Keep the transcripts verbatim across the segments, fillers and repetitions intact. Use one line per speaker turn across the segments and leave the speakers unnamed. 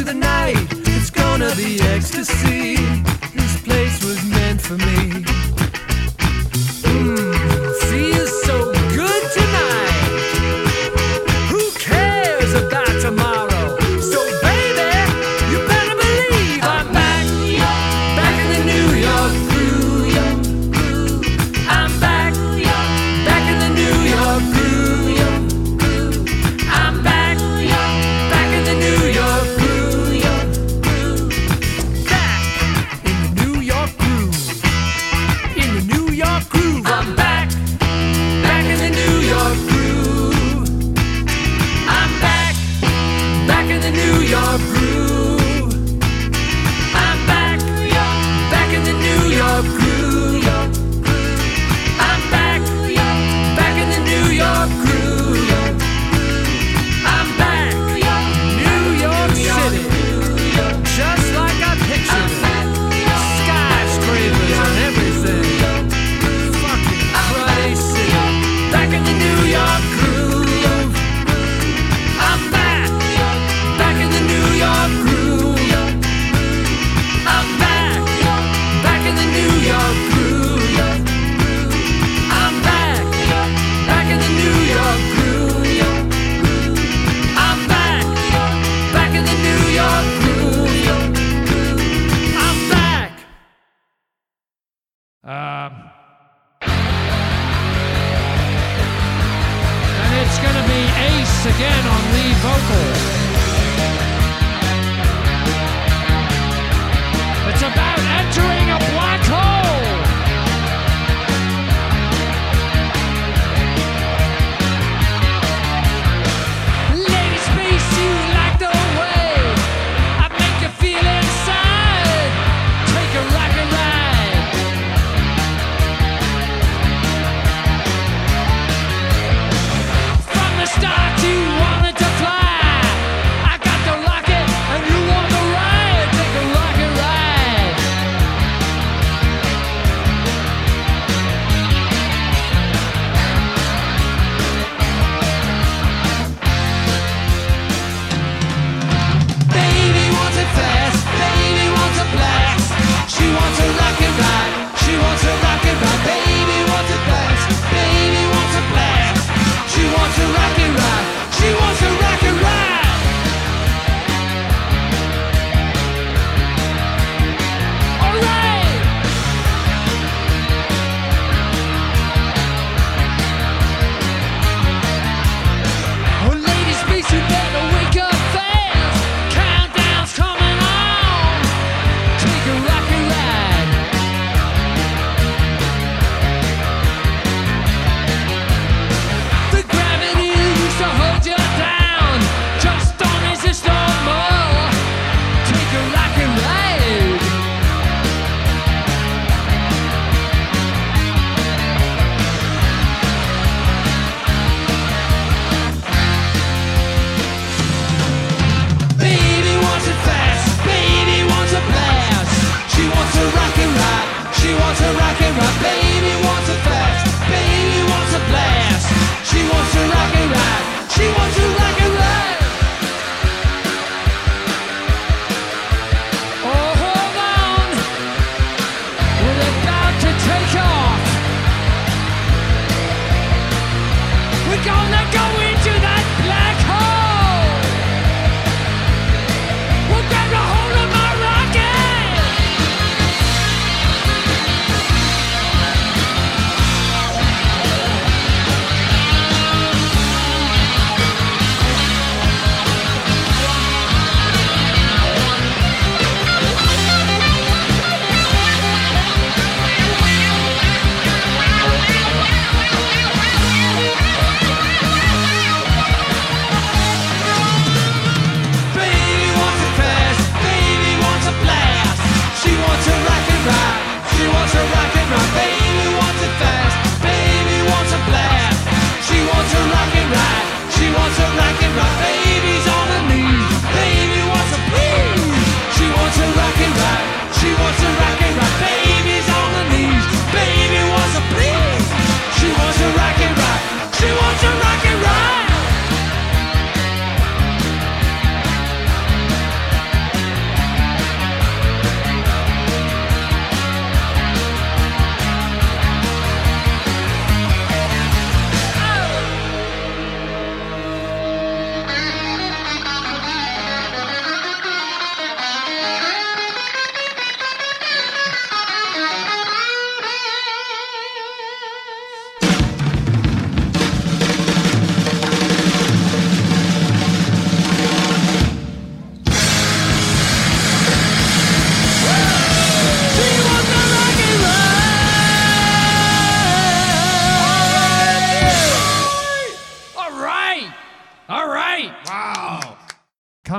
the night. It's gonna be ecstasy. This place was meant for me. Mmm, feels so good tonight. Who cares about tomorrow? So baby, you better believe I'm back, back in the New York groove. I'm back, back in the New York groove. I'm back, back in the New York groove. Back in the New York groove.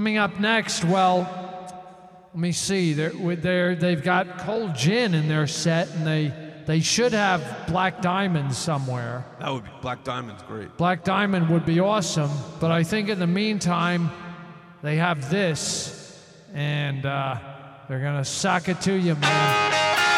Coming up next, well, let me see. They're, they're, they've got cold gin in their set, and they they should have Black Diamond somewhere.
That would be Black Diamond's great.
Black Diamond would be awesome, but I think in the meantime, they have this, and uh, they're gonna sock it to you, man.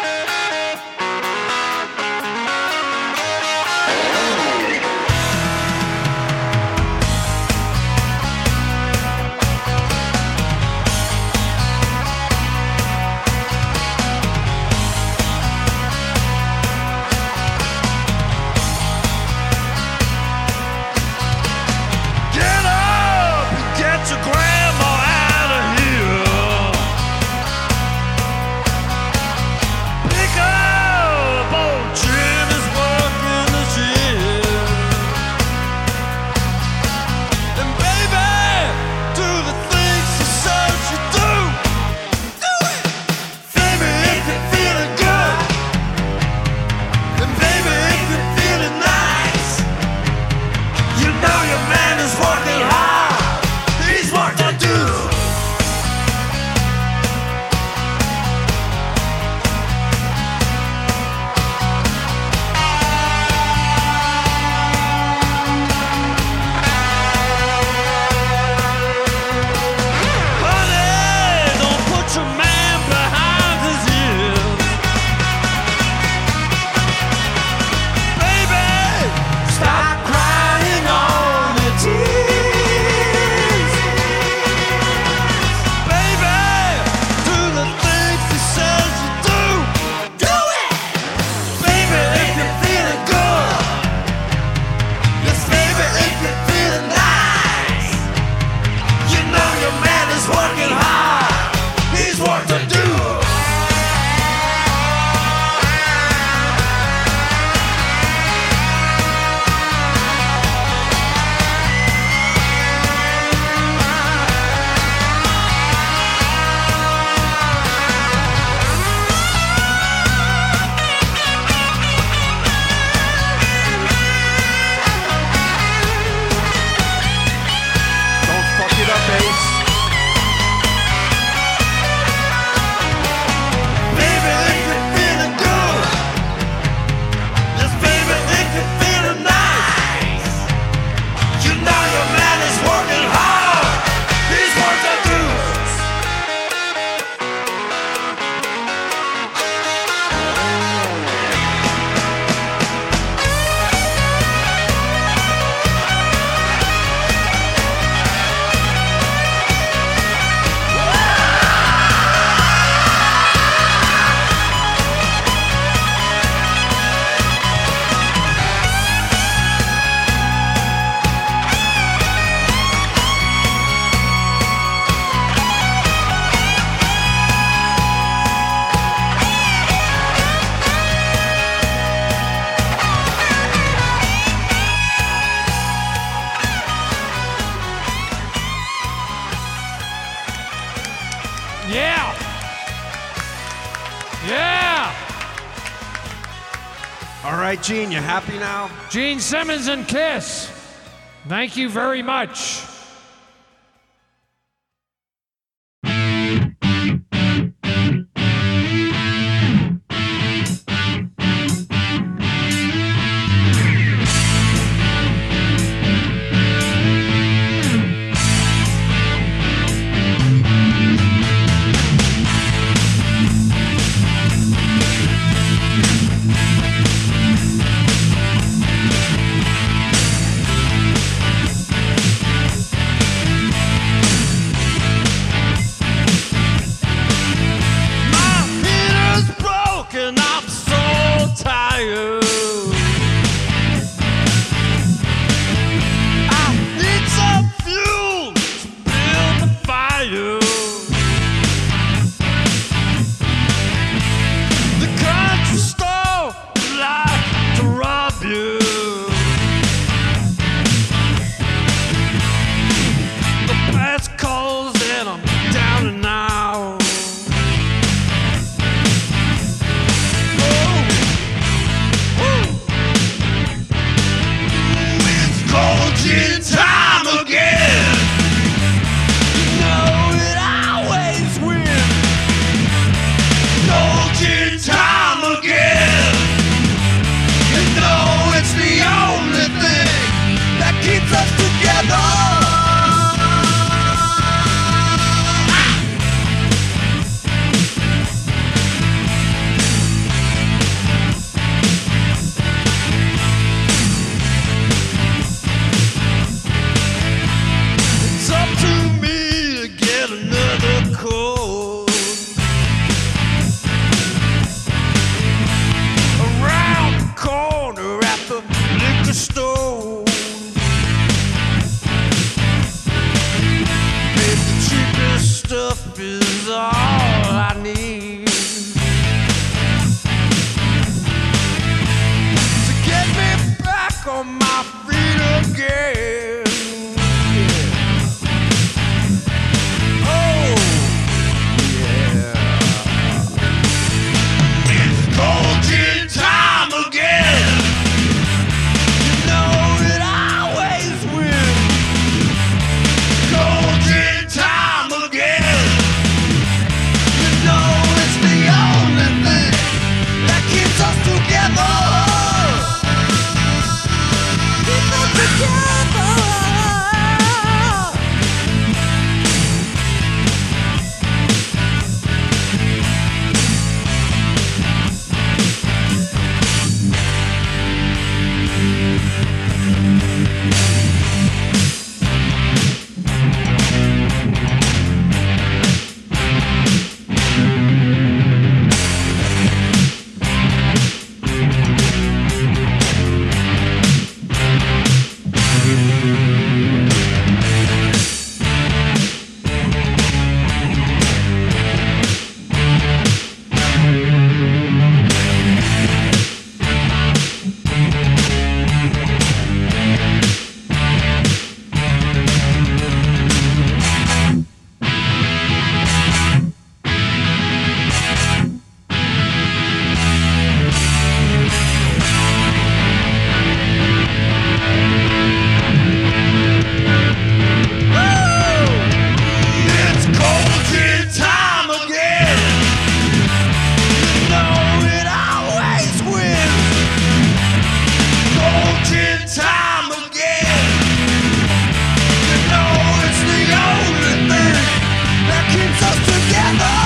Yeah! Yeah!
All right, Gene, you happy now?
Gene Simmons and Kiss, thank you very much.
I need to get me back on my feet again. Yeah. Oh, yeah. It's cold gin time again. You know that I always win. Cold gin time again. You know it's the only thing that keeps us together. Keep us together. It's cold gin time again. You know it always wins. Cold gin time again. You know it's the only thing that keeps us together.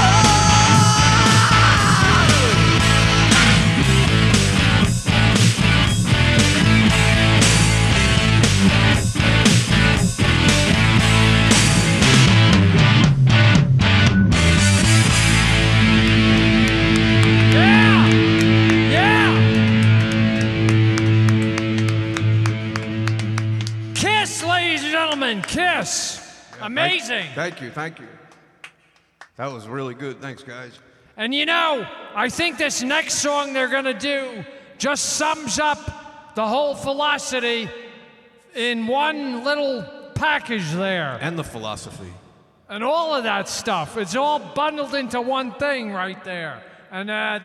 Yeah! Yeah! Kiss, ladies and gentlemen, Kiss. Amazing.
Thank you, thank you. That was really good. Thanks, guys.
And you know, I think this next song they're gonna do just sums up the whole philosophy in one little package there.
And the philosophy.
And all of that stuff. It's all bundled into one thing right there. And uh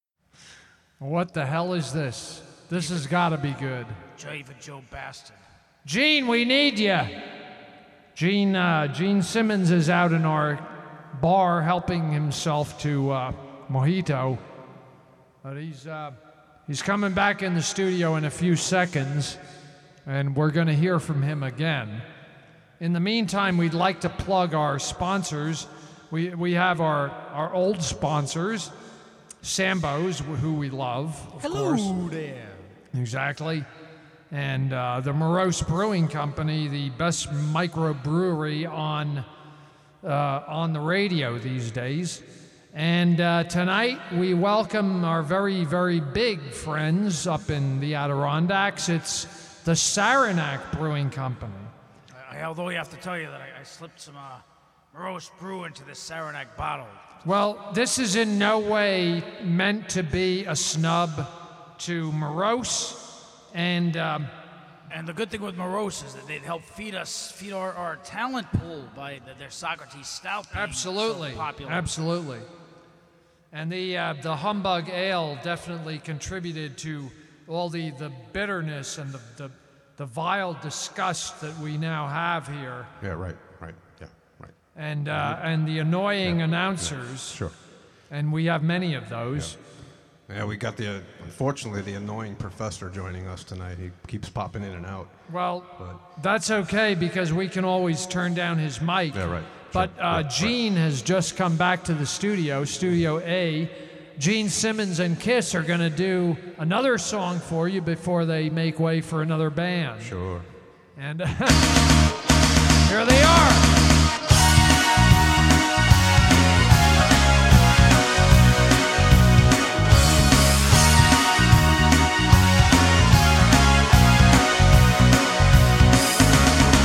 what the hell is this? This has gotta be good.
David Joe Bastard.
Gene, we need you. Gene, uh, Gene Simmons is out in our bar helping himself to uh, mojito. But he's, uh, he's coming back in the studio in a few seconds, and we're going to hear from him again. In the meantime, we'd like to plug our sponsors. We, we have our, our old sponsors, Sambo's, who we love, of course.
Hello there.
Exactly. And uh, the Morose Brewing Company, the best microbrewery on uh, on the radio these days. And uh, tonight we welcome our very, very big friends up in the Adirondacks. It's the Saranac Brewing Company.
I, although you have to tell you that I, I slipped some uh, Morose Brew into this Saranac bottle.
Well, this is in no way meant to be a snub to Morose. And um,
And the good thing with Morose is that they'd help feed us, feed our, our talent pool by the, their Socrates Stout being
absolutely,
so popular.
absolutely. And the uh, the Humbug Ale definitely contributed to all the, the bitterness and the, the the vile disgust that we now have here,
Yeah, right, right, yeah, right.
and uh, and the annoying
Yeah,
announcers.
Sure.
And we have many of those.
Yeah, we got the, uh, unfortunately, the annoying professor joining us tonight. He keeps popping in and out.
Well,
But-
that's okay because we can always turn down his mic.
Yeah, right.
But
Sure.
uh,
Right, right.
Gene has just come back to the studio, Studio A. Gene Simmons and Kiss are going to do another song for you before they make way for another band.
Sure.
And here they are.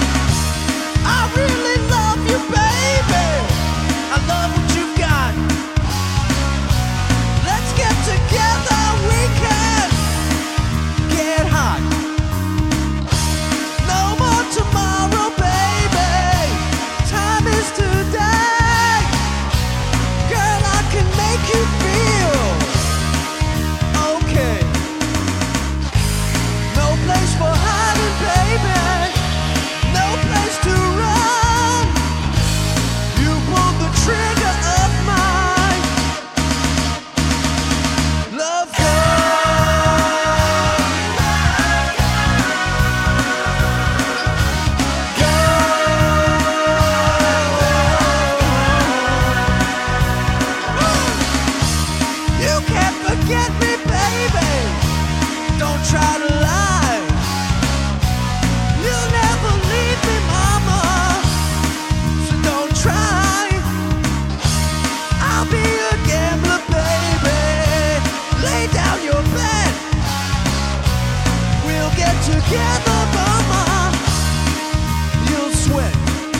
I really love you, baby. I love what you got. be a gambler, baby. Lay down your bet. We'll get together, mama. You'll sweat.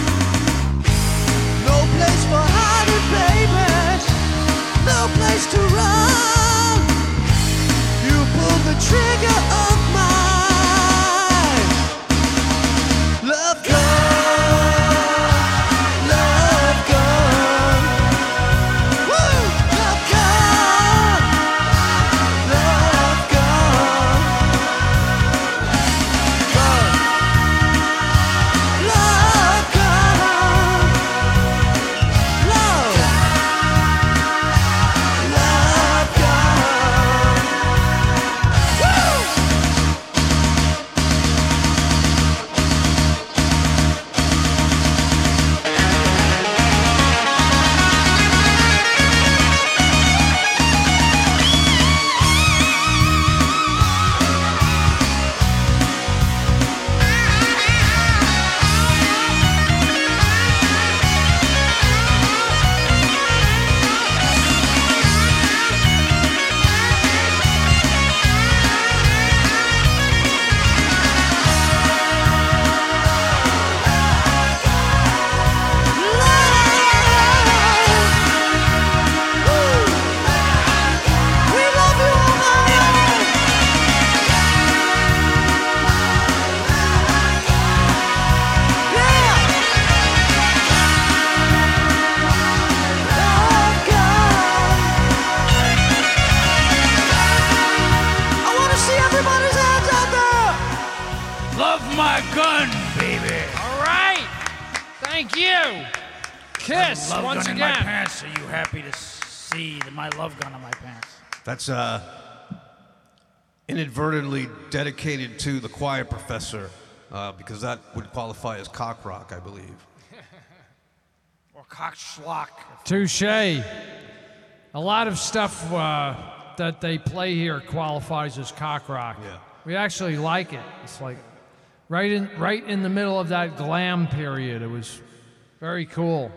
No place for hiding, baby. No place to run. You pull the trigger of mine. Love gun, love gun. Woo! Love gun, love gun. Gun. Love gun. Love. Love gun. Woo!
Love my gun, baby.
All right. Thank you. Kiss
Love
once
gun in my
again.
pants. Are you happy to see the, my love gun on my pants?
That's uh, inadvertently dedicated to the quiet professor, uh, because that would qualify as cock rock, I believe.
Or cock schlock.
Touche. A lot of stuff uh, that they play here qualifies as cock rock.
Yeah.
We actually like it. It's like right in right in the middle of that glam period. It was very cool.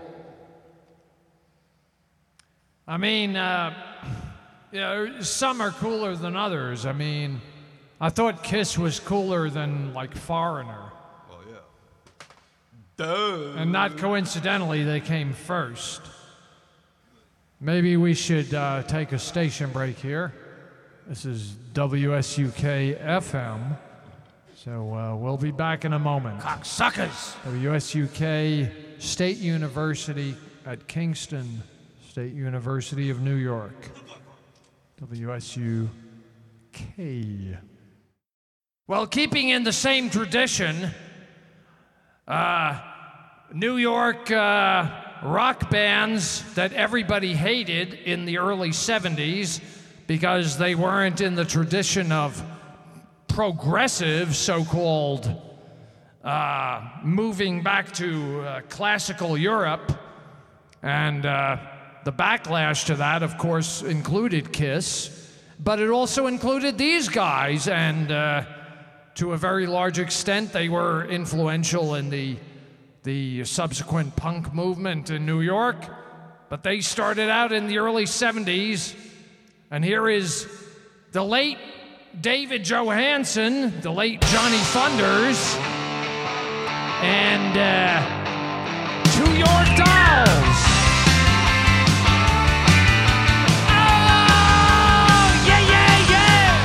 I mean, uh, yeah, some are cooler than others. I mean, I thought Kiss was cooler than like Foreigner.
Oh, yeah. Duh.
And not coincidentally, they came first. Maybe we should uh, take a station break here. This is W S U K F M. So uh, we'll be back in a moment.
Cocksuckers.
W S U K State University at Kingston, State University of New York. W S U K. Well, keeping in the same tradition, uh, New York uh, rock bands that everybody hated in the early seventies because they weren't in the tradition of progressive, so-called, uh, moving back to uh, classical Europe. And uh, the backlash to that, of course, included Kiss, but it also included these guys. And uh, to a very large extent, they were influential in the, the subsequent punk movement in New York. But they started out in the early seventies. And here is the late David Johansen, the late Johnny Thunders, and uh, Two York Dolls. Oh, yeah, yeah, yeah!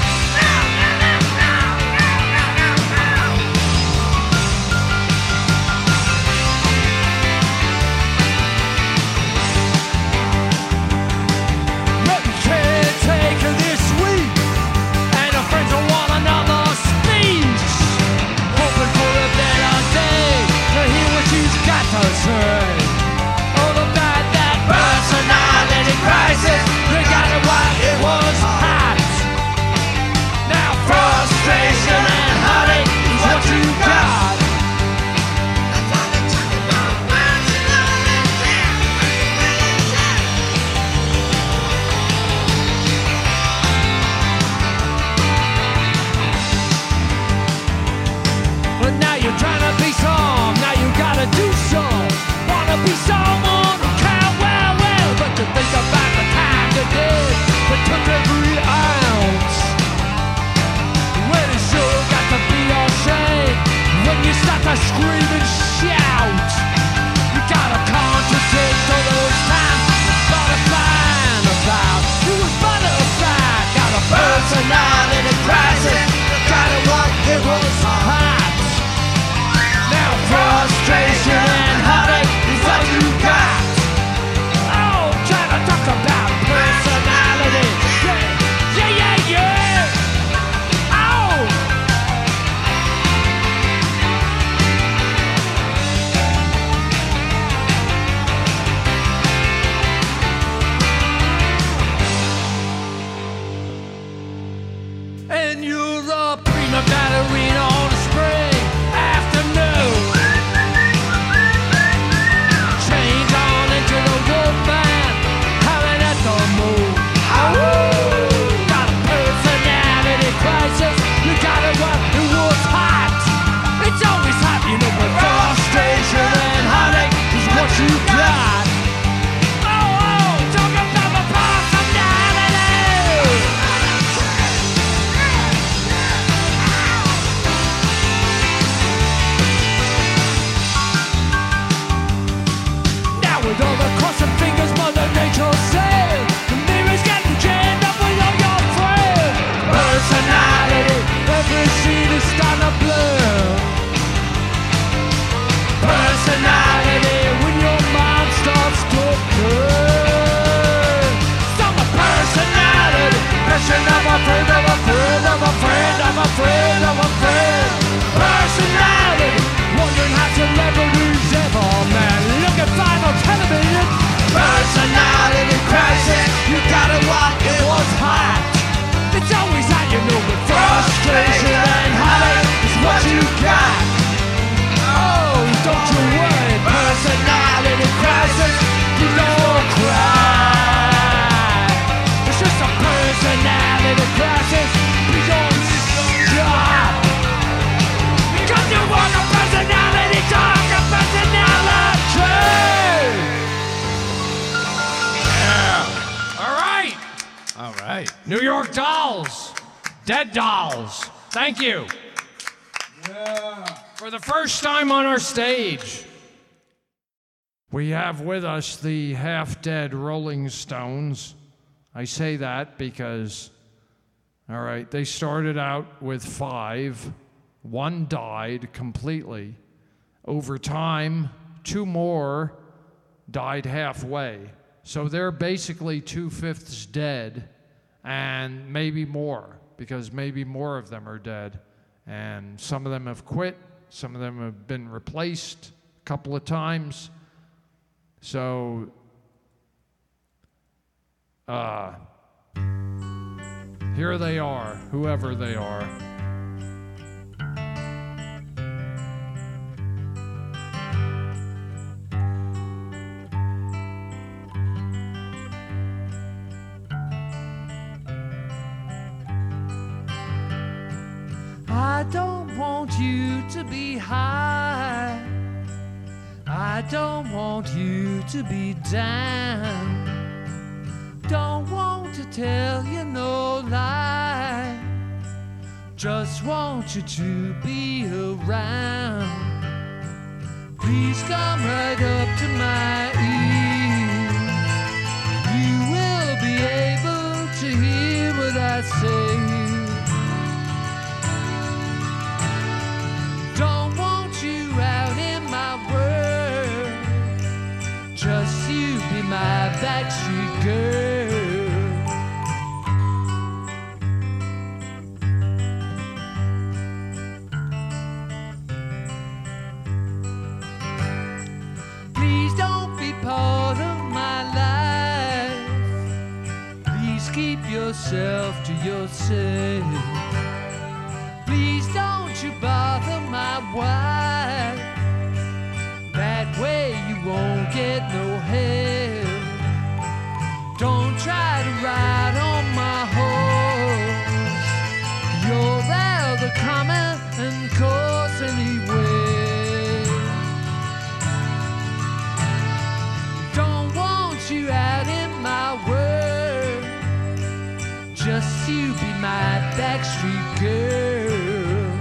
But we can't take her this week, and our friends will want another speech, hoping for a better day to hear what she's got to say.
right.
New York Dolls. Dead Dolls. Thank you. Yeah. For the first time on our stage, we have with us the half-dead Rolling Stones. I say that because, all right, they started out with five. One died completely. Over time, two more died halfway. So they're basically two-fifths dead, and maybe more, because maybe more of them are dead. And some of them have quit. Some of them have been replaced a couple of times. So, uh, here they are, whoever they are.
I don't want you to be high. I don't want you to be down. Don't want to tell you no lie. Just want you to be around. Please come right up to my ear. You will be able to hear what I say. Don't want you out in my world. Just you be my backstreet girl. Please don't be part of my life. Please keep yourself to yourself. Please don't you bother my wife. That way you won't get no help. Don't try to ride on my horse. You're rather common and coarse anyway. Don't want you out in my world. Just you be my backstreet girl.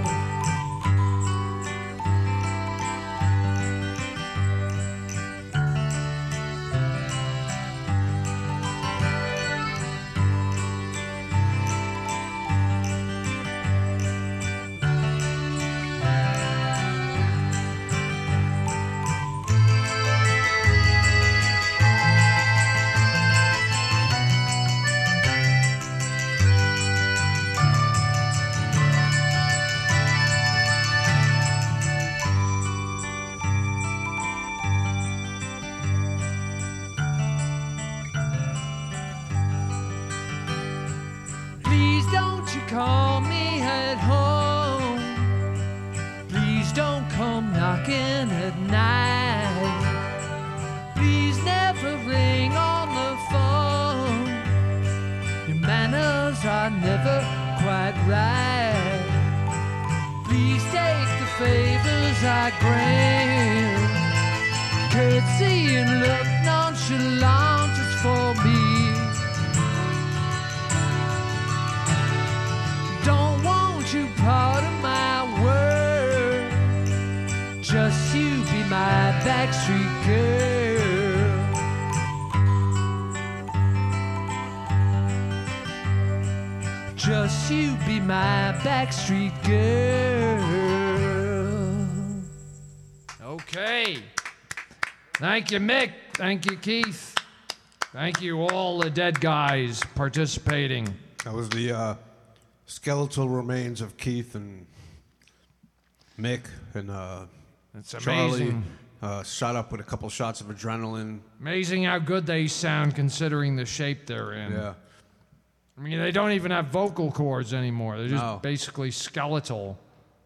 Call me at home. Please don't come knocking at night. Please never ring on the phone. Your manners are never quite right. Please take the favors I grant. Courtesy and look nonchalant just for me. Don't want you part of my world. Just you be my backstreet girl. Just you be my backstreet girl.
Okay. Thank you, Mick. Thank you, Keith. Thank you, all the dead guys participating.
That was the uh, skeletal remains of Keith and Mick and uh,
It's
Charlie.
amazing.
Uh, shot up with a couple shots of adrenaline.
Amazing how good they sound considering the shape they're in.
Yeah.
I mean, they don't even have vocal cords anymore. They're just
No.
basically skeletal.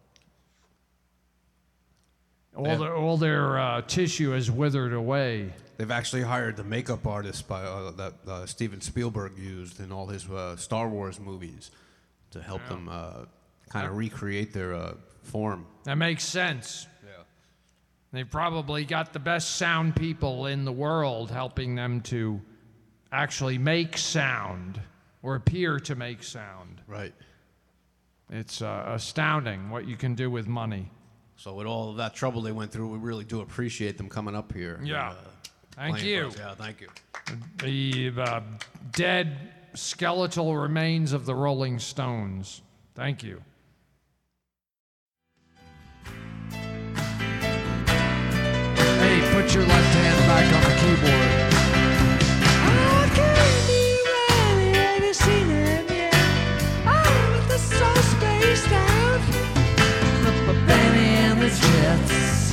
All,
Yeah.
the, all their uh, tissue has withered away.
They've actually hired the makeup artist by, uh, that uh, Steven Spielberg used in all his uh, Star Wars movies to help
Yeah.
them uh, kind of recreate their uh, form.
That makes sense.
Yeah.
They've probably got the best sound people in the world helping them to actually make sound. or appear to make sound.
Right.
It's uh, astounding what you can do with money.
So with all of that trouble they went through, we really do appreciate them coming up here.
Yeah.
and, uh,
Thank
playing
you.
for us. Yeah, thank you.
The uh, dead skeletal remains of the Rolling Stones. Thank you. Hey, put your left hand back on the keyboard.
Jets.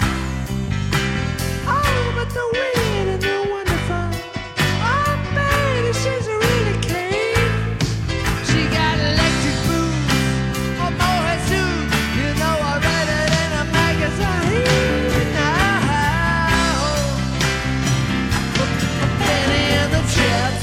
Oh, but the weird and the wonderful. Oh, baby, she's a really keen. She got electric boots, a mohair suit. You know I read it in a magazine. Now, Benny and the Jets.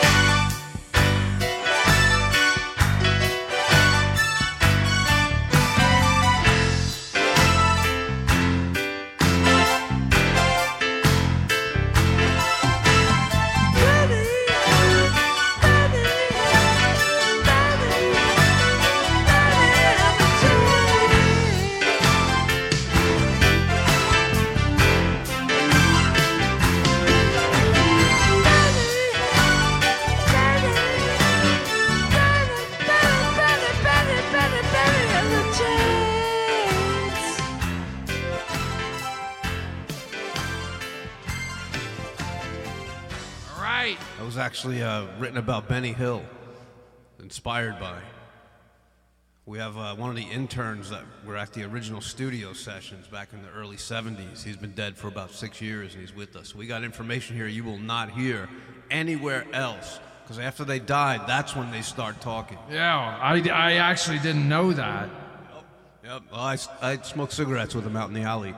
That was actually uh, written about Benny Hill, inspired by. We have uh, one of the interns that were at the original studio sessions back in the early seventies. He's been dead for about six years, and he's with us. We got information here you will not hear anywhere else, because after they died, that's when they start talking.
Yeah, I, I actually didn't know that.
Yep. Well, I, I smoked cigarettes with him out in the alley.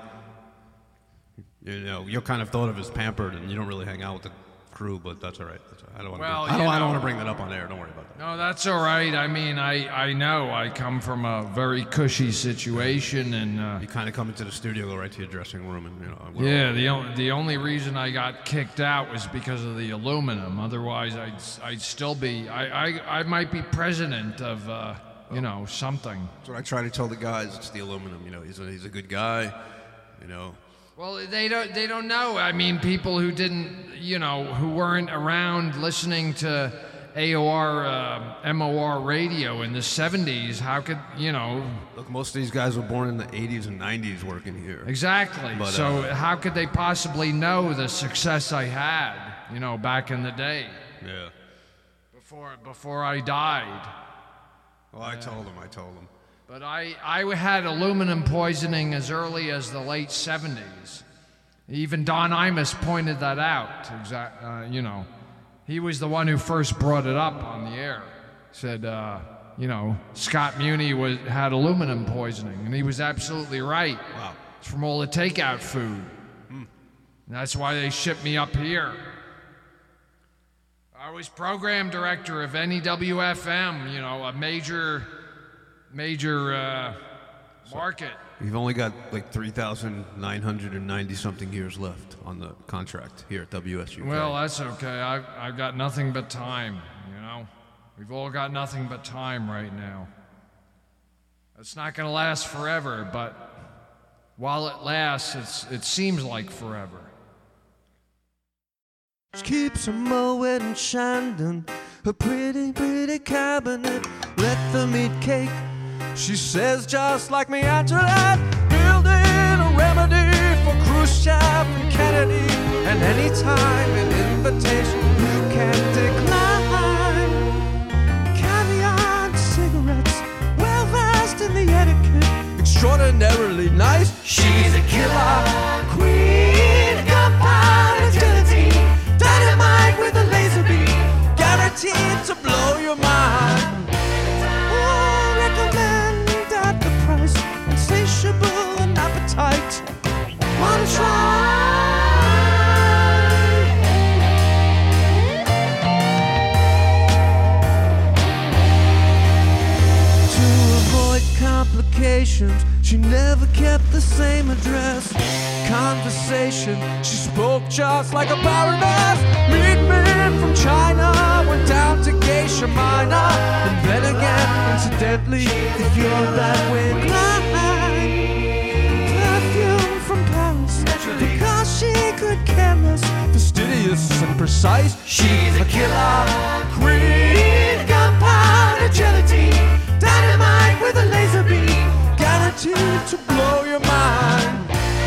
You know, you're kind of thought of as pampered, and you don't really hang out with the crew, but that's all right. That's all right. I don't want to.
Well,
I don't,
you
I don't
know-
want to bring that up on air. Don't worry about that.
No, that's all right. I mean, I, I know I come from a very cushy situation, and uh,
You kind of come into the studio, go right to your dressing room, and you know. we're
yeah,
all-
the only the only reason I got kicked out was because of the aluminum. Otherwise, I'd I'd still be. I I, I might be president of uh, you know something.
That's what I try to tell the guys. It's the aluminum. You know, he's a, he's a good guy. You know.
Well, they don't they don't know. I mean, people who didn't, you know, who weren't around listening to A O R, uh, M O R radio in the seventies, how could, you know,
Look, most of these guys were born in the eighties and nineties working here.
exactly.
But,
so
uh,
how could they possibly know the success I had, you know, back in the day
Yeah.
before before I died?
Well, I told them. I told them.
But I, I had aluminum poisoning as early as the late seventies. Even Don Imus pointed that out. Exact, uh, you know, he was the one who first brought it up on the air. Said, uh, you know, Scott Muni was had aluminum poisoning, and he was absolutely right.
Wow.
It's from all the takeout food. And that's why they shipped me up here. I was program director of N E W F M, you know, a major, major uh, market.
You've only got like three thousand nine hundred ninety something years left on the contract here at W S U.
Well, that's okay. I've, I've got nothing but time, you know. We've all got nothing but time right now. It's not going to last forever, but while it lasts, it's, it seems like forever.
She keeps her Moet and Chandon, her pretty, pretty cabinet. Let them eat cake, she says, just like me, Antoinette. Building a remedy for Khrushchev and Kennedy. And anytime an invitation you can't decline. Caviar and cigarettes, well versed in the etiquette. Extraordinarily nice, she's a killer queen. Gunpowder guillotine. Dynamite with a laser beam, guaranteed to blow your mind. Oh, recommend at the price, insatiable and appetite. Wanna try? To avoid complications, she never kept the same address. Conversation, she spoke just like a baroness. Meet me from China, went down to Geisha Mine. gently if you're that way inclined. Perfume from Paris, because she could care less, fastidious and precise. She's a killer queen, gunpowder gelatine, dynamite with a laser beam, guaranteed to blow your mind.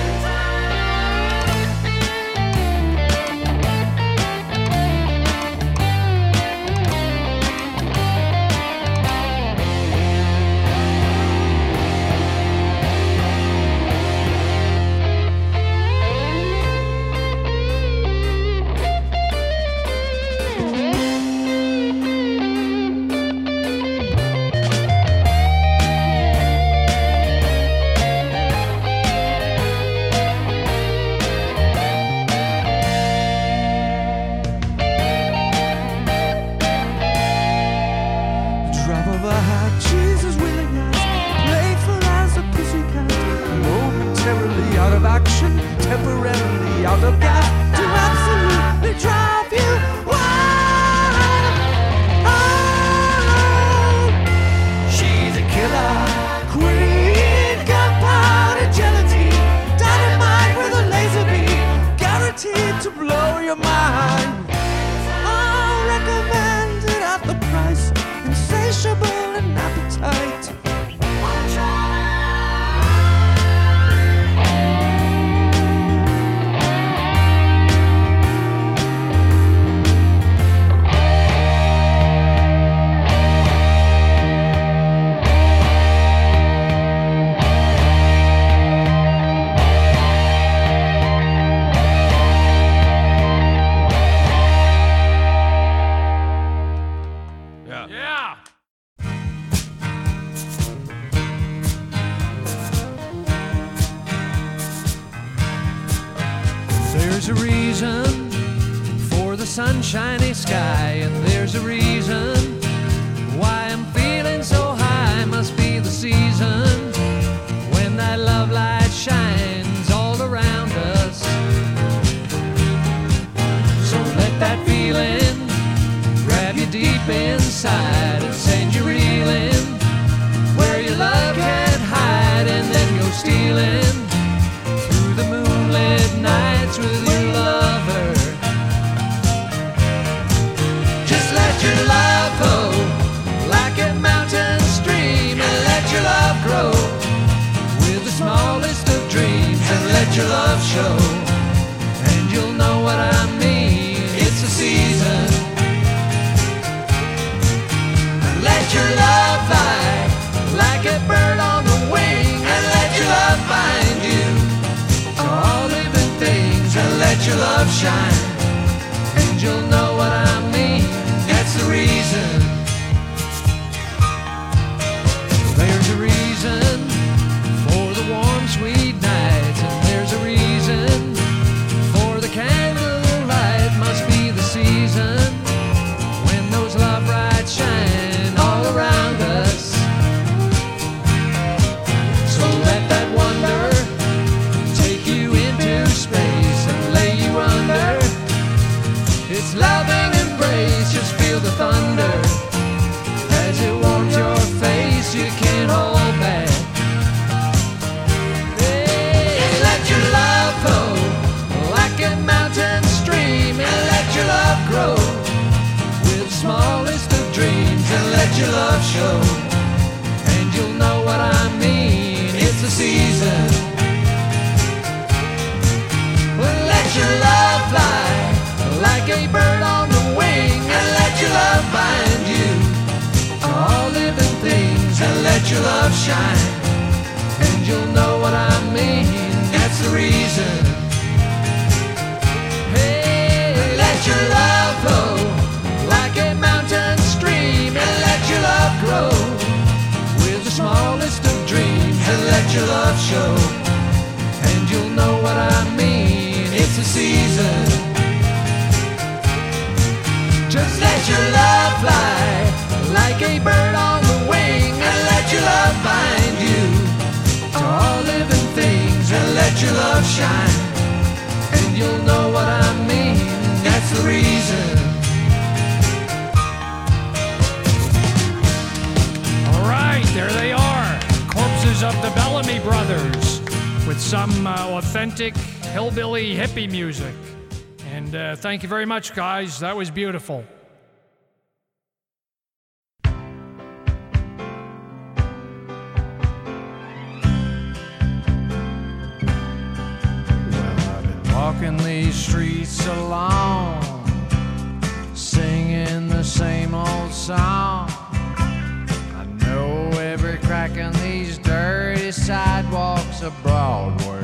Temporarily out of gas to absolutely drive you wild. Oh, she's a killer queen, gunpowder gelatine, dynamite with a laser beam, guaranteed to blow your mind. Oh, recommended at the price, insatiable in appetite.
Yeah. There's a reason for the sunshiny sky, and there's a reason why I'm feeling so high. Must be the season when that love light shines all around us. So let that feeling grab you deep inside and send you reeling where your love can't hide, and then go stealing through the moonlit nights with your lover. Just let your love flow like a mountain stream, and let your love grow with the smallest of dreams, and let your love show, and you'll know what I mean. It's the season. Let your love fly like a bird on the wing, and let your love find you to all living things, and let your love shine, and you'll know what I mean. That's the reason. There's a reason for the warm, sweet nights, and there's a reason for the candlelight. Must be the season when those love lights shine all around us. So let that wonder take you into space and lay you under its loving embrace. Just feel the thunder as it warms your face. You can't hold back. Hey, let your love flow like a mountain stream, and let your love grow with the smallest of dreams, and let your love show, and you'll know what I mean. It's the season. Well, let your love fly like a bird on the wing, and let your love find you to all living things, and let your love shine, and you'll know what I mean. That's the reason. Hey, let your love flow like a mountain stream, and let your love grow with the smallest of dreams, and let your love show, and you'll know what I mean. It's the season. Just let your love fly like a bird on the wing, and let your love find you to all living things, and let your love shine, and you'll know what I mean. That's the reason. All right. some uh, authentic hillbilly hippie music. And uh, thank you very much, guys. That was beautiful.
Walking these streets alone, singing the same old song. I know every crack in these dirty sidewalks of Broadway.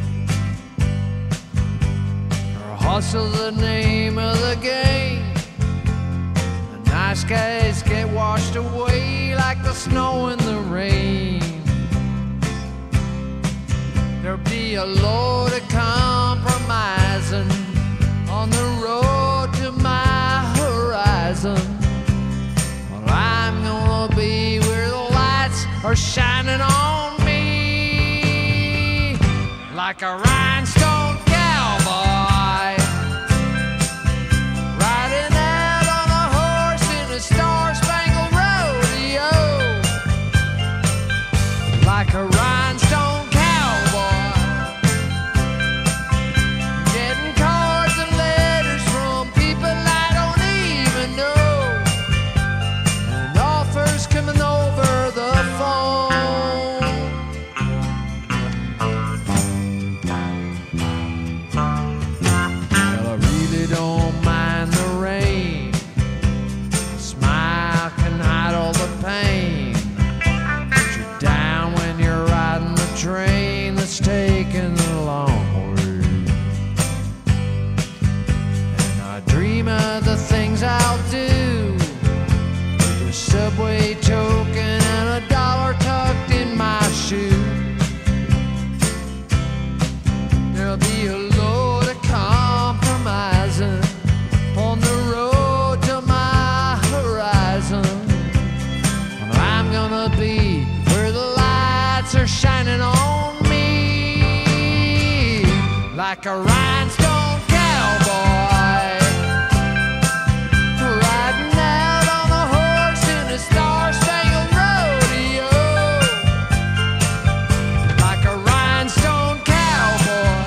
Or hustle's the name of the game. The nice guys get washed away like the snow in the rain. There'll be a load of compromising on the road to my horizon. Well, I'm gonna be where the lights are shining on me like a rhinestone cowboy, riding out on a horse in a star-spangled rodeo, like a rhinestone coming over the phone. Well, I really don't mind the rain. A smile can hide all the pain. But you're down when you're riding the train that's taking the long way. And I dream of the things I'll do. Subway token and a dollar tucked in my shoe. There'll be a load of compromising on the road to my horizon. And I'm gonna be where the lights are shining on me like a rhinestone cowboy. Star-spangled rodeo, like a rhinestone cowboy,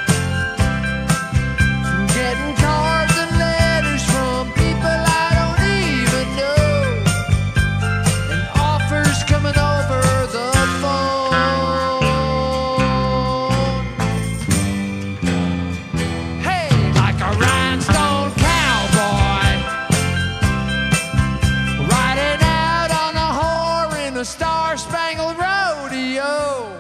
getting cards and letters from people I don't even know, and offers coming over the phone. Hey, like a rhinestone cowboy, riding out on a whore in a star-spangled rodeo.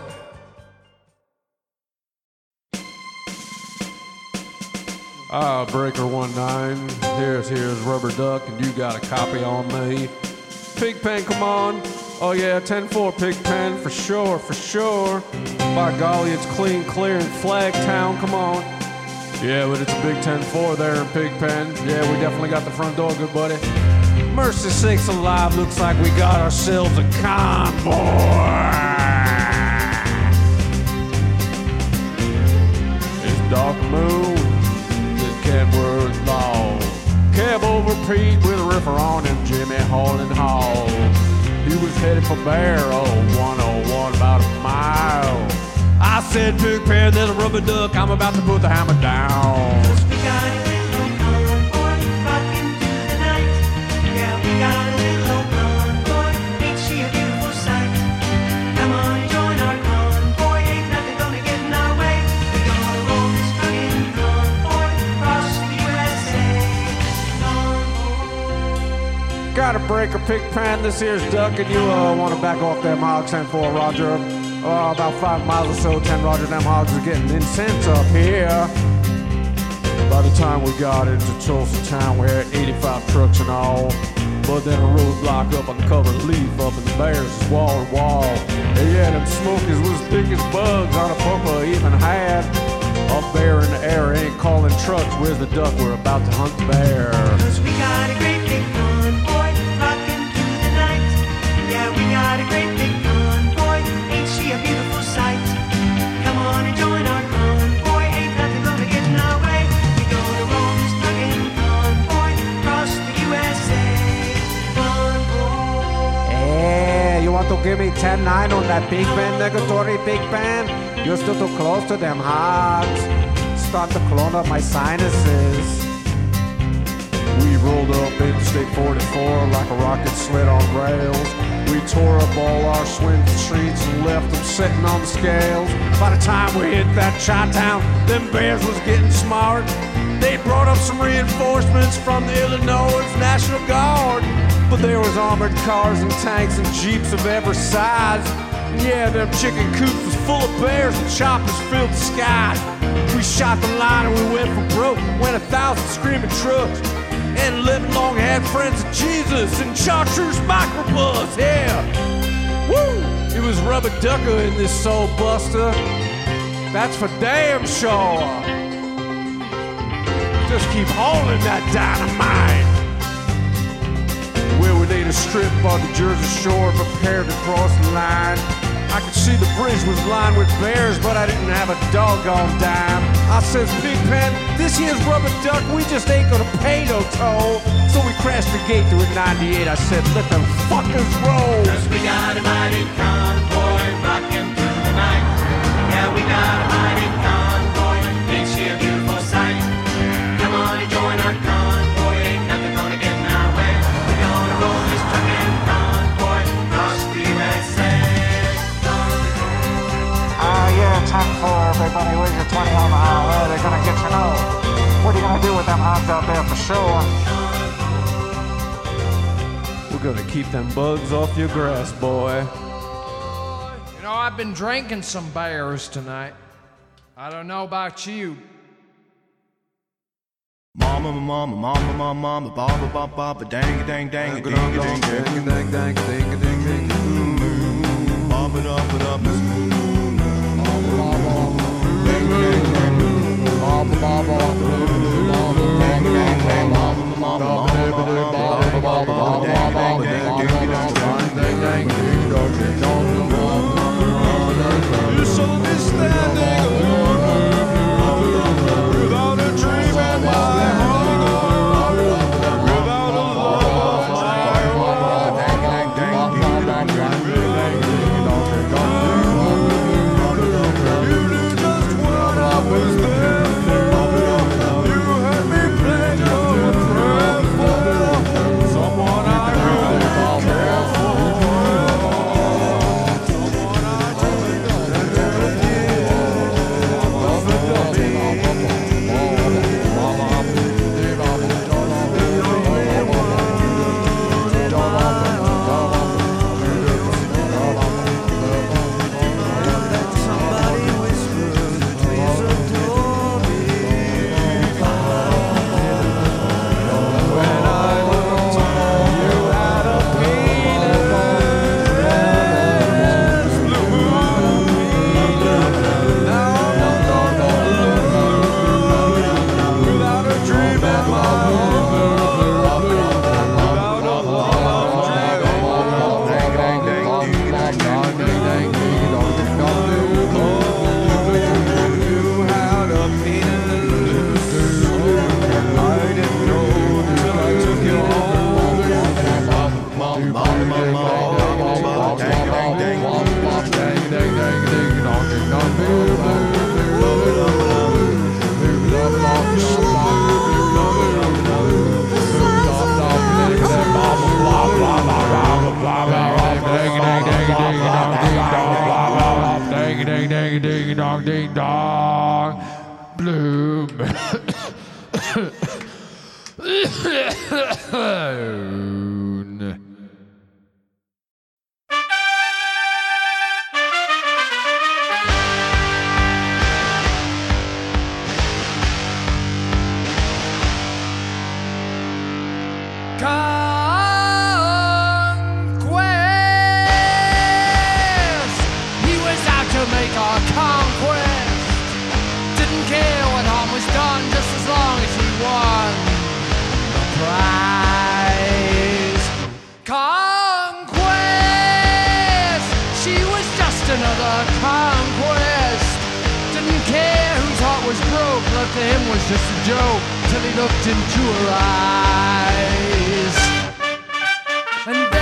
Ah, Breaker one nine, here's here's Rubber Duck, and you got a copy on me. Pigpen, come on. Oh yeah, ten four Pigpen, for sure, for sure. By golly, it's clean, clear in Flagtown, come on. Yeah, but it's a big ten four there in Pigpen. Yeah, we definitely got the front door, good buddy. Mercy sakes alive, looks like we got ourselves a convoy. It's Dark Moon, this Kenworth Law. Cab over Pete with a riffer on him, Jimmy hauling Hall. He was headed for Bear, oh, one oh one, about a mile. I said, Pigpen, there's a rubber duck, I'm about to put the hammer down.
We got a little convoy, rocking through the night. Yeah, we got a little convoy, ain't she a beautiful sight? Come on, join our convoy, ain't nothing gonna get in our way. We're gonna roll this fucking convoy across the U S A. Convoy.
Got a breaker, Pigpen, this here's Duck, and you uh, want to back off them hogs, ten four, Roger. Uh, about five miles or so, ten Roger, them hogs are getting incense up here. By the time we got into Tulsa town, we had eighty-five trucks and all. But then a roadblock up on covered leaf up in the Bears is wall to wall. And yeah, them smokies was thick as bugs on a pumper even had. Up there in the air, ain't calling trucks, where's the duck? We're about to hunt the bear.
Cause we got a great big convoy, rocking through the night. Yeah, we got a great big convoy, ain't she a beautiful sight? Come on and join our convoy, ain't nothing gonna get in our way. We're gonna roll this fucking convoy across the U S A. Convoy.
Hey, you want to give me ten nine on that big band, negatory big band? You're still too close to them hogs. Start to clone up my sinuses. We rolled up Interstate forty-four like a rocket sled on rails. We tore up all our swing streets and left them sitting on the scales. By the time we hit that Chi-Town, them bears was getting smart. They brought up some reinforcements from the Illinois National Guard. But there was armored cars and tanks and jeeps of every size. And yeah, them chicken coops was full of bears and choppers filled the skies. We shot the line and we went for broke. Went a thousand screaming trucks. And living long had friends of Jesus and chartreuse microbus, yeah. Woo! It was Rubber Ducker in this soul buster. That's for damn sure. Just keep holding that dynamite. Where we laid a strip on the Jersey Shore, prepared to cross the line. I could see the bridge was lined with bears, but I didn't have a doggone dime. I says, Pigpen, this here's Rubber Duck, we just ain't gonna pay no toll. So we crashed the gate through a ninety-eight. I said, let them fuckers roll.
Cause we got a mighty convoy rocking through the night. Yeah, we got a mighty convoy, ain't she a beautiful sight? Come on and join our convoy, ain't nothing gonna get in our way. We're gonna roll this trucking convoy across the U S A.
Ah, yeah, ten four, everybody, where's your twenty on the highway? They're gonna get you know. What are you gonna do with them hogs out there for sure?
We're gonna keep them bugs off your grass, boy.
You know, I've been drinking some bears tonight. I don't know about you.
Mama, mama, mama, mama, mama, baba, baba, baba, dang, dang, dang, ding, ding, ding, ding, ding, ding, ding, ding, ding, baba, baba, baba,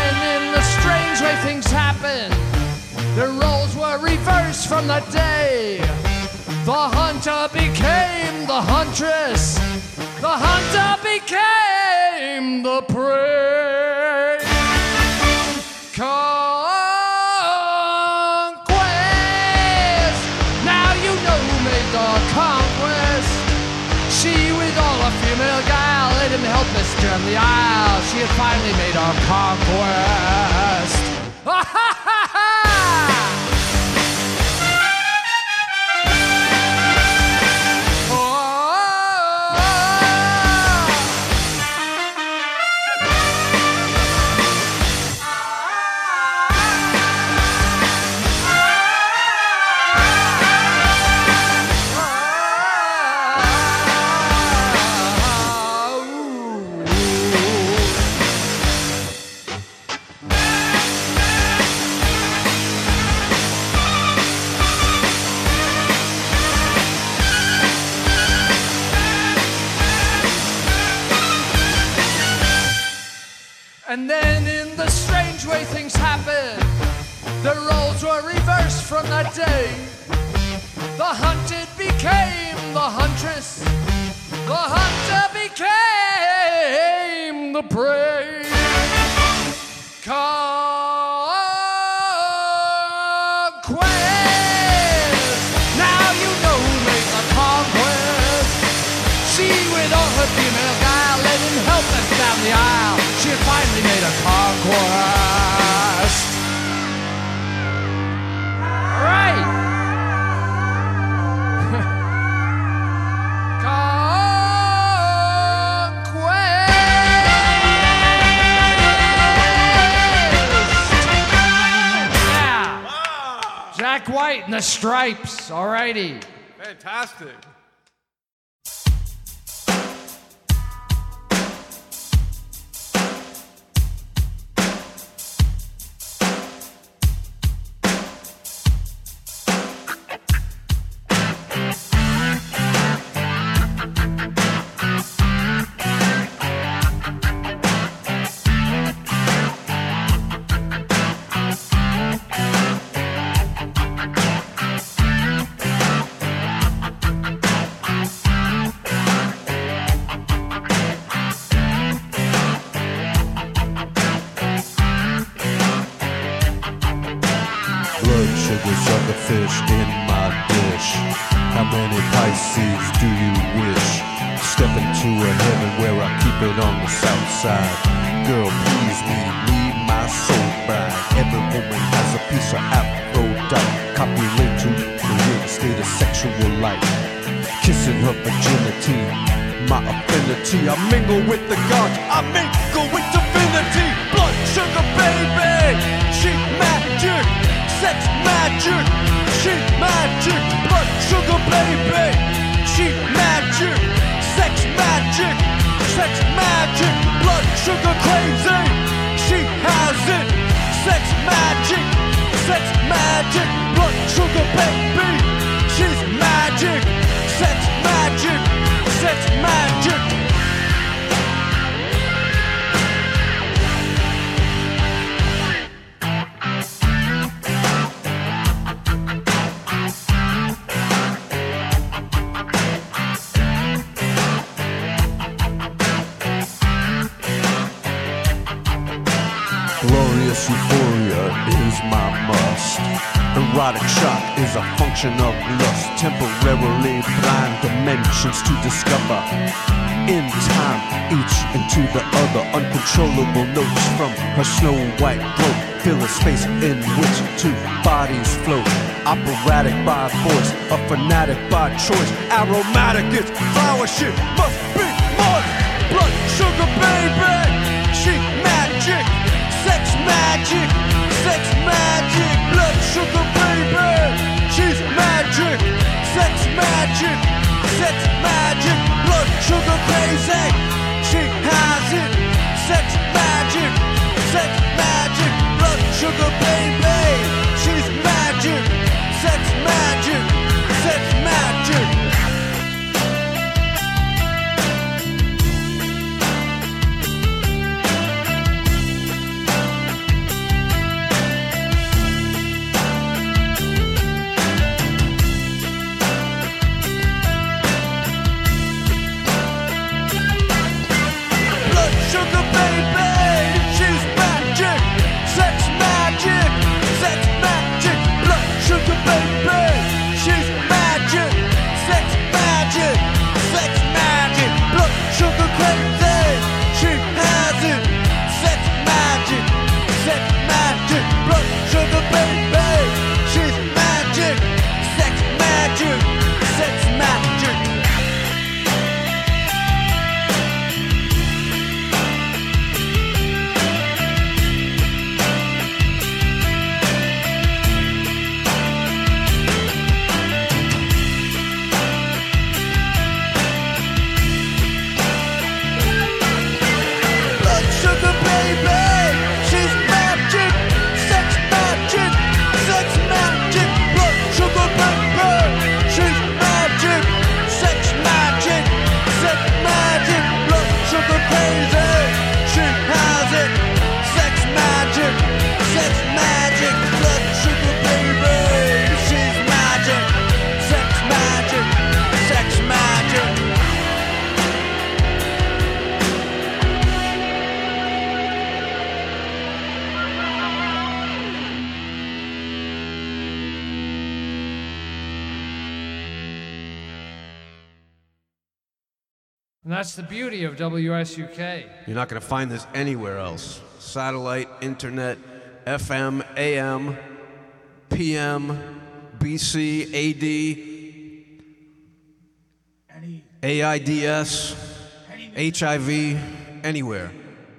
Their roles were reversed from the day. the huntress. The hunter became the prey. Conquest. Now you know who made the conquest. She with all her female guile let him helpless down the aisle. She had finally made her conquest. Ha ha ha ha! And then in the strange way things happened, the roles were reversed from that day. The hunted became the huntress. The hunter became the prey. Conquest. Now you know who made the conquest. She with all her female guile let him help us down the aisle. She had finally made a conquest. All right. Conquest. Yeah. Jack White and the Stripes. All righty.
Fantastic.
Fish in my dish. How many Pisces do you wish? Step into a heaven where I keep it on the south side. Girl, please me, leave my soul bride. Every woman has a piece of Aphrodite. Copulate to create a state of sexual life. Kissing her virginity, my affinity. I mingle with the gods, I mingle with divinity. Blood sugar baby, she magic. Sex magic, she magic, blood sugar baby, she magic, sex magic, sex magic, blood sugar crazy, she has it, sex magic, sex magic, blood sugar baby, she's magic, sex magic, sex magic. Glorious euphoria is my must. Erotic shock is a function of lust. Temporarily blind dimensions to discover. In time, each into the other. Uncontrollable notes from her snow white throat. Fill a space in which two bodies float. Operatic by force, a fanatic by choice. Aromatic, it's flower shit, must be mud. Blood sugar baby, she magic. Sex magic, sex magic, blood sugar baby, she's magic, sex magic, sex magic, blood sugar crazy, she has it, sex magic, sex magic, blood sugar baby, she's magic, sex magic, sex magic.
that's the beauty of W S U K.
You're not going to find this anywhere else. Satellite, internet, F M, A M, P M, B C, A D,
Any,
A I D S,
any
H I V, anywhere.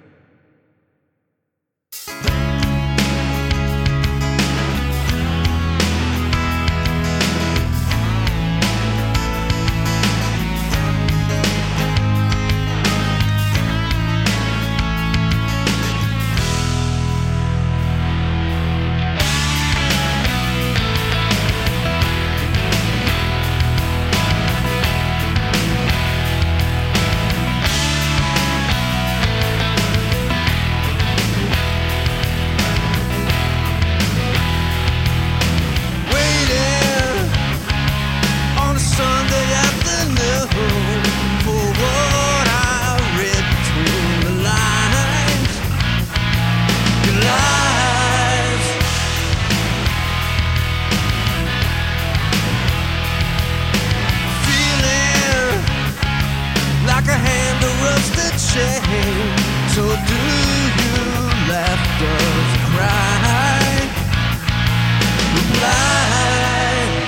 So do you laugh or cry? Reply.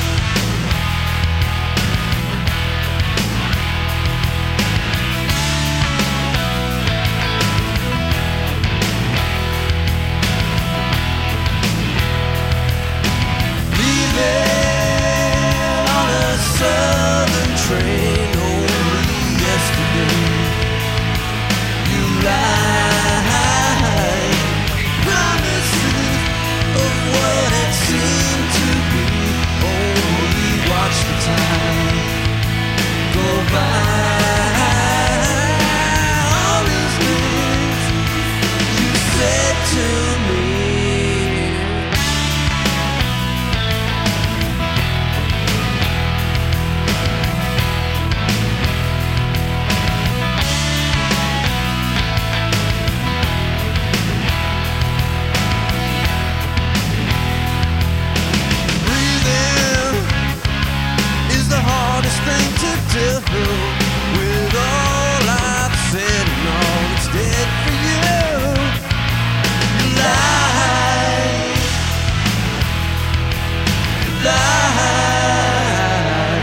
Leaving on a southern train only yesterday. Promises of what it seemed to be. Only watch the time go by. All these things you said to me. Thing to do with all I've said and all that's dead for you. You lie, you lie.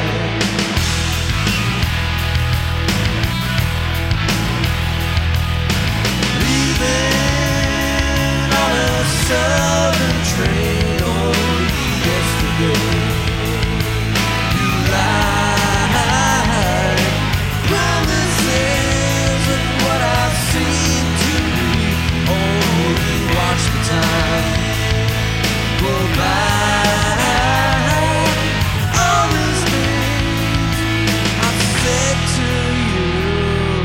Leaving on a southern train only yesterday. You lie. Promises of what I've seen to be. Only watch the time go by. All these things I've said to you.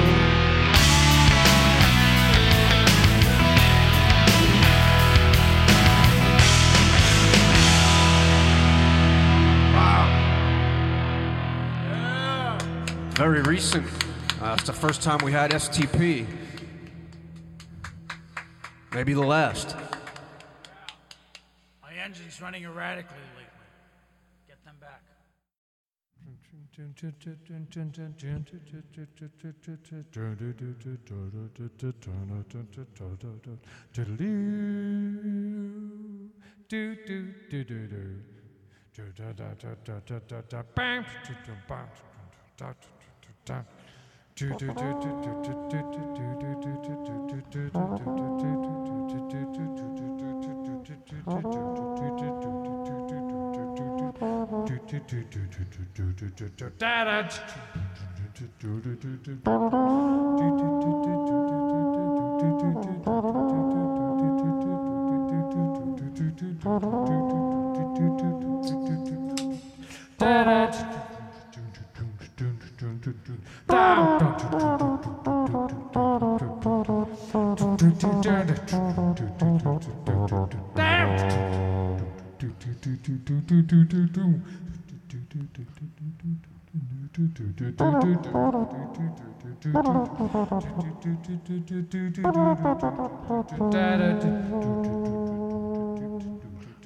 Wow. Very recent. Uh, it's the first time we had S T P. Maybe the last.
My engine's running erratically lately. Get them back.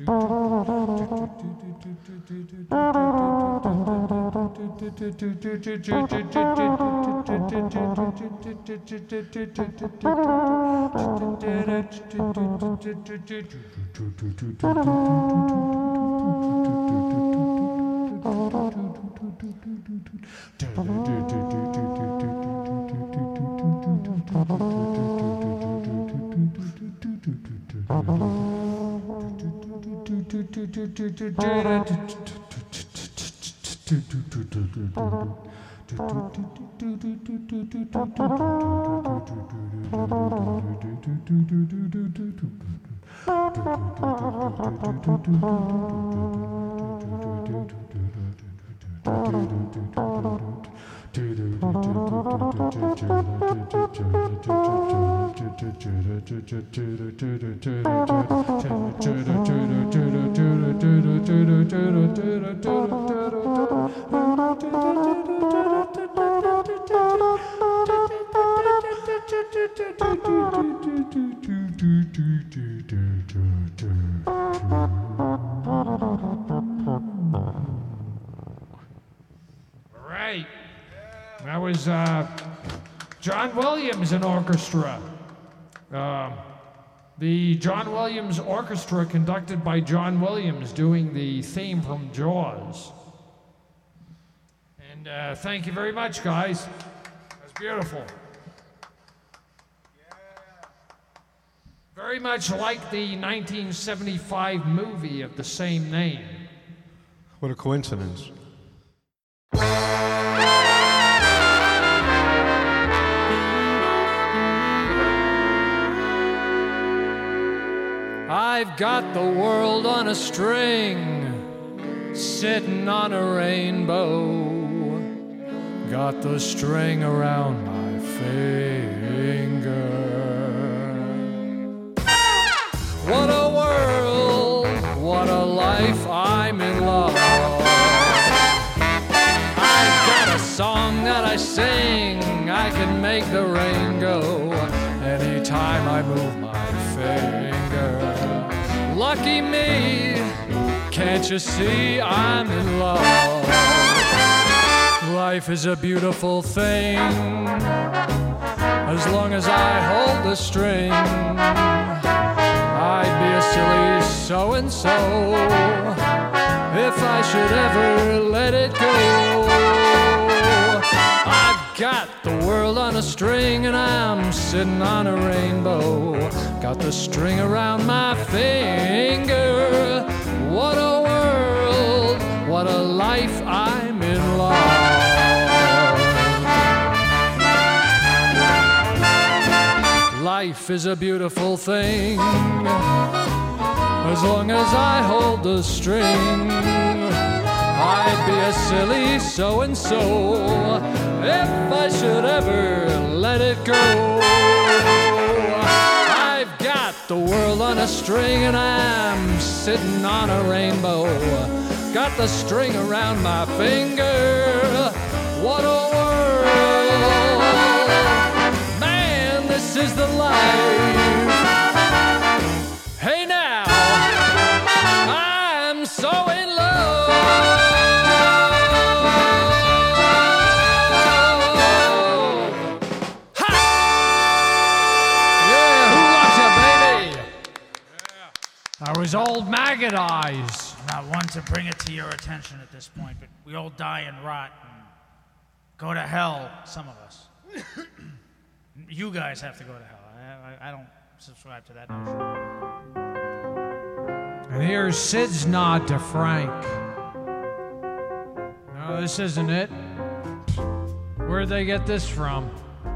Right. That was uh, John Williams and orchestra. Uh, the John Williams Orchestra, conducted by John Williams, doing the theme from Jaws. And uh, thank you very much, guys. That's beautiful. Very much like the nineteen seventy-five movie of the same name.
What a coincidence.
I've got the world on a string, sitting on a rainbow. Got the string around my finger. What a world, what a life, I'm in love. I've got a song that I sing, I can make the rain go anytime I move my finger. Lucky me, can't you see I'm in love? Life is a beautiful thing, as long as I hold the string. I'd be a silly so-and-so if I should ever let it go. I've got the world on a string and I'm sitting on a rainbow. Got the string around my finger. What a world, what a life, I'm in love. Life is a beautiful thing, as long as I hold the string. I'd be a silly so-and-so if I should ever let it go. I've got the world on a string and I'm sitting on a rainbow. Got the string around my finger. What a world, man, this is the life. Hey now, I'm so in love. Ha! Yeah, who loves you, baby? Yeah.
That was old Maggot Eyes.
Not one to bring it to your attention at this point, but we all die and rot and go to hell, some of us. You guys have to go to hell. I, I, I don't subscribe to that notion.
And here's Sid's nod to Frank. No, this isn't it. Where'd they get this from?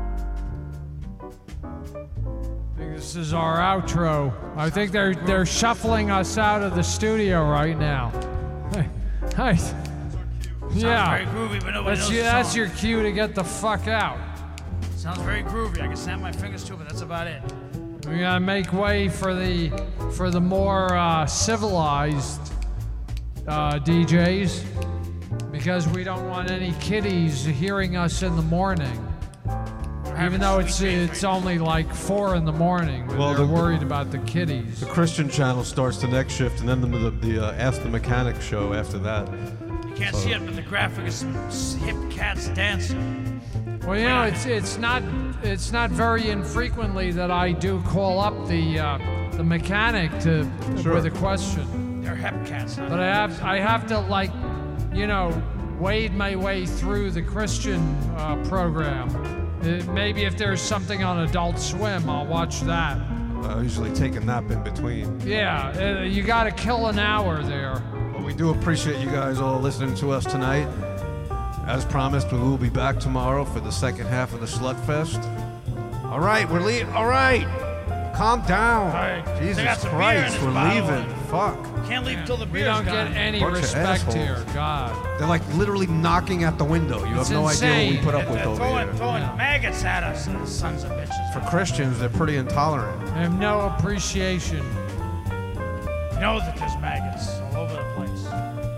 I think this is our outro. I think they're they're shuffling us out of the studio right now. Hey, hey. Yeah.
Sounds very groovy, but nobody
That's,
knows
you,
the
that's
song.
your cue to get the fuck out.
Sounds very groovy. I can snap my fingers to it, but that's about it.
We gotta make way for the for the more uh, civilized uh, D Js, because we don't want any kiddies hearing us in the morning.
having
Even though it's
sweet faith
it's
right
only like four in the morning, but
Well,
they're
the-
worried about the kiddies.
The Christian channel starts the next shift, and then the the, the uh, Ask the Mechanic show after that.
You can't see it, but the graphic is some s- hip cats dancing.
Well, you know, it's it's not it's not very infrequently that I do call up the uh, the mechanic to
Sure.
with a question,
They're hep cats, not
but I have I have to like, you know, wade my way through the Christian uh, program. Uh, maybe if there's something on Adult Swim, I'll watch that.
I usually take a nap in between.
Yeah, uh, you got to kill an hour there.
But we do appreciate you guys all listening to us tonight. As promised, we will be back tomorrow for the second half of the Slugfest. All right, we're leaving. All right, calm down.
All right, they
Jesus
got some beer in
Christ,
this
we're
bottle.
leaving. Fuck.
Can't leave till the
We
beer's
don't
gone.
get any
Bunch of
respect
assholes.
here. God.
They're like literally knocking at the window. You
It's
have no idea what
insane.
we put up with
They're
over
throwing,
here.
throwing maggots at us, those sons of bitches.
For Christians, they're pretty intolerant.
I have no appreciation.
You know that there's maggots all over the place.